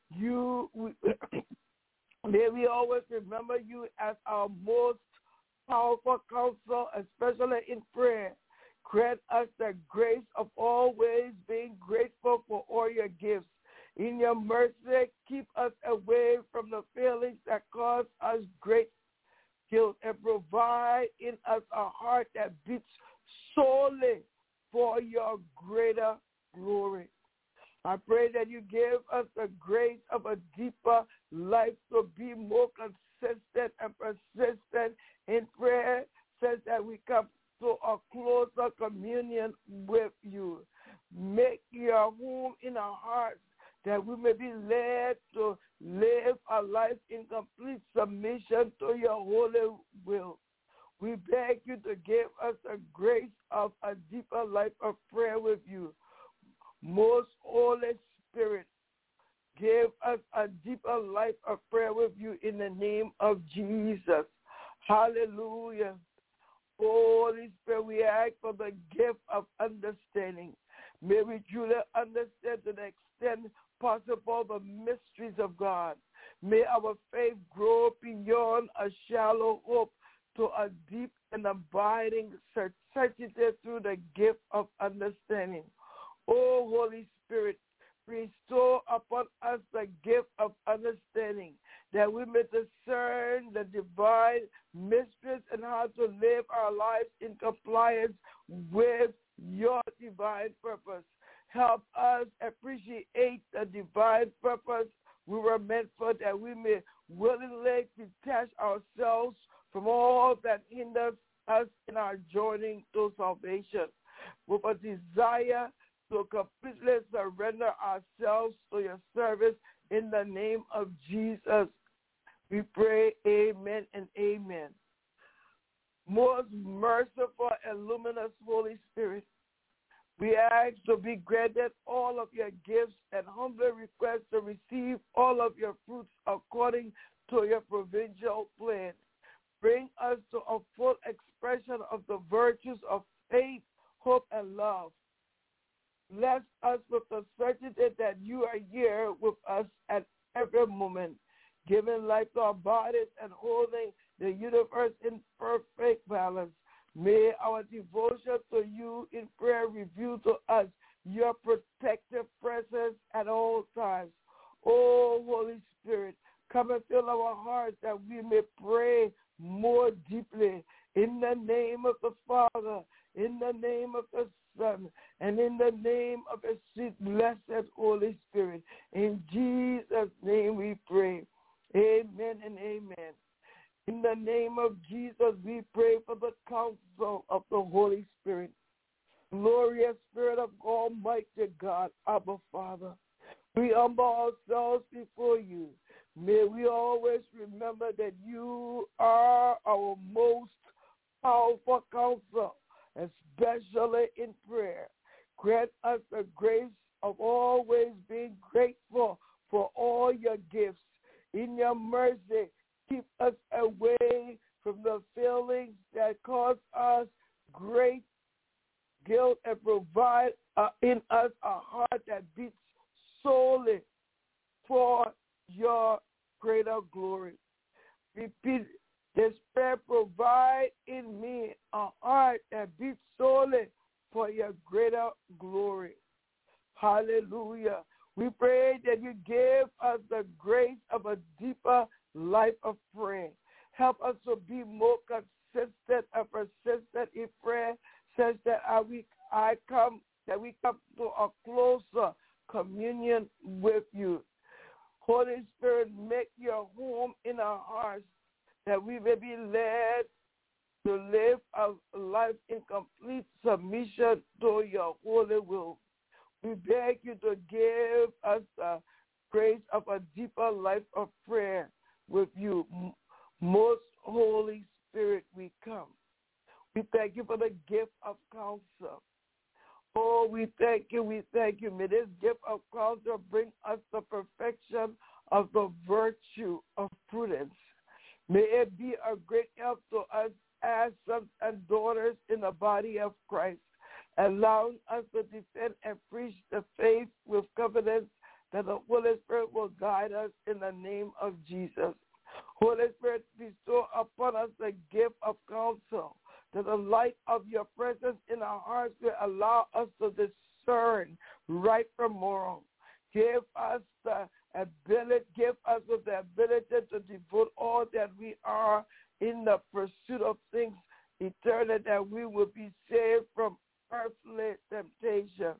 May we always remember you as our most powerful counsel, especially in prayer. Grant us the grace of always being grateful for all your gifts. In your mercy, keep us away from the feelings that cause us great guilt, and provide in us a heart that beats solely for your greater glory. I pray that you give us the grace of a deeper life to be more consistent and persistent in prayer, such that we come to a closer communion with you. Make your home in our hearts, that we may be led to live a life in complete submission to your holy will. We beg you to give us the grace of a deeper life of prayer with you. Most Holy Spirit, Give us a deeper life of prayer with you in the name of Jesus. Hallelujah. Holy Spirit, we ask for the gift of understanding. May we truly understand to the extent possible the mysteries of God. May our faith grow beyond a shallow hope to a deep and abiding certainty through the gift of understanding. Oh, Holy Spirit, restore upon us the gift of understanding, that we may discern the divine mysteries and how to live our lives in compliance with your divine purpose. Help us appreciate the divine purpose we were meant for, that we may willingly detach ourselves from all that hinders us in our journey to salvation, with a desire to completely surrender ourselves to your service in the name of Jesus. We pray, amen and amen. Most merciful and luminous Holy Spirit, we ask to be granted all of your gifts and humbly request to receive all of your fruits according to your providential plan. Bring us to a full expression of the virtues of faith, hope, and love. Bless us with the certainty that you are here with us at every moment, giving life to our bodies and holding the universe in perfect balance. May our devotion to you in prayer reveal to us your protective presence at all times. Oh, Holy Spirit, come and fill our hearts that we may pray more deeply. In the name of the Father, in the name of the Son, and in the name of the sweet, blessed Holy Spirit. In Jesus' name we pray. Amen and amen. In the name of Jesus, we pray for the counsel of the Holy Spirit. Glorious Spirit of Almighty God, Abba Father, we humble ourselves before you. May we always remember that you are our most powerful counsel, especially in prayer. Grant us the grace of always being grateful for all your gifts. In your mercy, keep us away from the feelings that cause us great guilt and provide in us a heart that beats solely for your greater glory. Repeat this prayer: provide in me a heart that beats solely for your greater glory. Hallelujah. We pray that you give us the grace of a deeper life of prayer. Help us to be more consistent and persistent in prayer, such that we come to a closer communion with you. Holy Spirit, make your home in our hearts, that we may be led to live a life in complete submission to your holy will. We beg you to give us the grace of a deeper life of prayer with you. Most Holy Spirit, we come. We thank you for the gift of counsel. Oh, we thank you. May this gift of counsel bring us the perfection of the virtue of prudence. May it be a great help to us as sons and daughters in the body of Christ, allowing us to defend and preach the faith with confidence that the Holy Spirit will guide us in the name of Jesus. Holy Spirit, bestow upon us the gift of counsel, that the light of your presence in our hearts will allow us to discern right from wrong. Give us with the ability to devote all that we are in the pursuit of things eternal, that we will be saved from earthly temptation.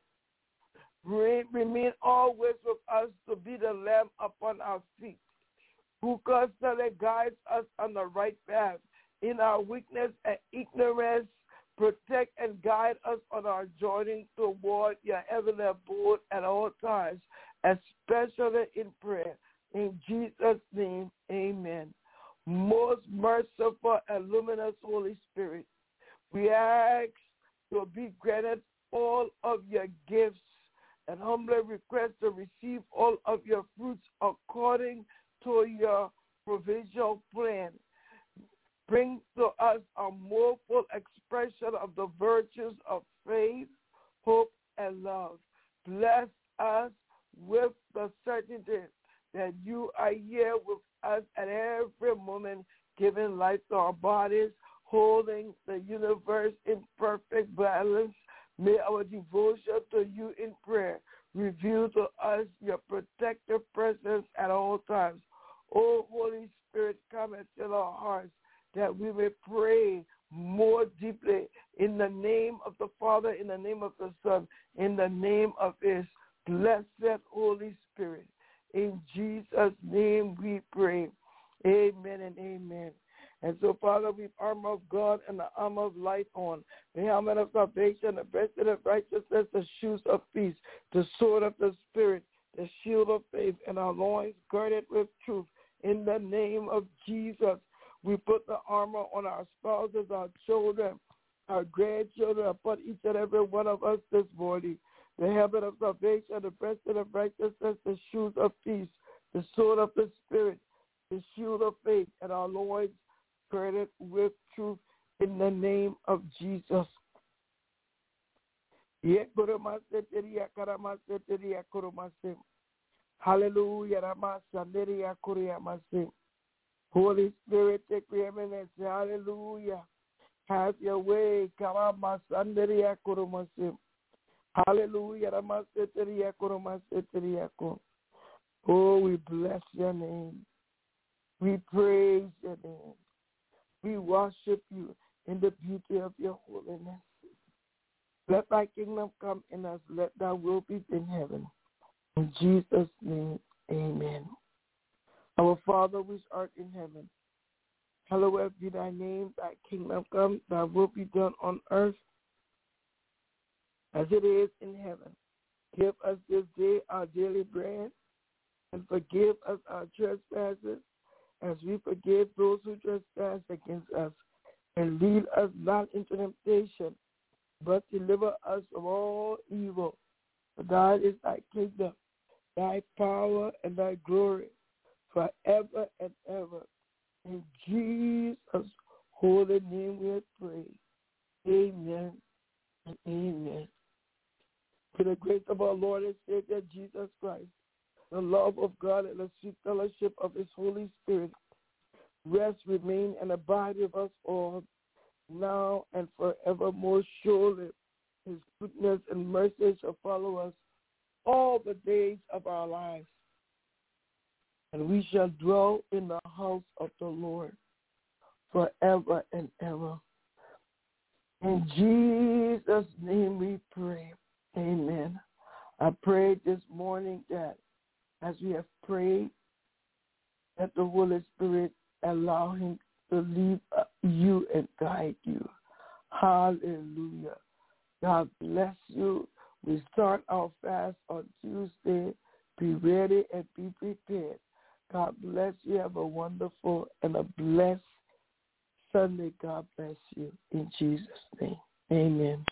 Remain always with us to be the lamp upon our feet, who constantly guides us on the right path. In our weakness and ignorance, protect and guide us on our journey toward your heavenly abode at all times, especially in prayer. In Jesus' name, amen. Most merciful and luminous Holy Spirit, we ask to be granted all of your gifts and humbly request to receive all of your fruits according to your provisional plan. Bring to us a more full expression of the virtues of faith, hope, and love. Bless us with the certainty that you are here with us at every moment, giving life to our bodies, holding the universe in perfect balance. May our devotion to you in prayer reveal to us your protective presence at all times. Oh, Holy Spirit, come into our hearts that we may pray more deeply in the name of the Father, in the name of the Son, in the name of His blessed Holy Spirit. In Jesus' name we pray. Amen and amen. And so, Father, we armor of God and the armor of light on, the helmet of salvation, the breastplate of righteousness, the shoes of peace, the sword of the Spirit, the shield of faith, and our loins girded with truth. In the name of Jesus, we put the armor on our spouses, our children, our grandchildren, upon each and every one of us this morning. The helmet of salvation, the breastplate of righteousness, the shoes of peace, the sword of the Spirit, the shield of faith, and our loins girded with truth in the name of Jesus. Hallelujah. Holy Spirit, take preeminence. Hallelujah. Have your way. Hallelujah. Oh, we bless your name. We praise your name. We worship you in the beauty of your holiness. Let thy kingdom come in us. Let thy will be in heaven. In Jesus' name, amen. Our Father which art in heaven, hallowed be thy name. Thy kingdom come. Thy will be done on earth as it is in heaven. Give us this day our daily bread, and forgive us our trespasses, as we forgive those who trespass against us. And lead us not into temptation, but deliver us from all evil. For thine is thy kingdom, thy power, and thy glory, forever and ever. In Jesus' holy name we pray. Amen and amen. To the grace of our Lord and Savior Jesus Christ, the love of God and the sweet fellowship of His Holy Spirit rest, remain, and abide with us all, now and forevermore. Surely His goodness and mercy shall follow us all the days of our lives, and we shall dwell in the house of the Lord forever and ever. In Jesus' name we pray. Amen. I prayed this morning that as we have prayed, that the Holy Spirit allow Him to lead you and guide you. Hallelujah. God bless you. We start our fast on Tuesday. Be ready and be prepared. God bless you. Have a wonderful and a blessed Sunday. God bless you. In Jesus' name. Amen.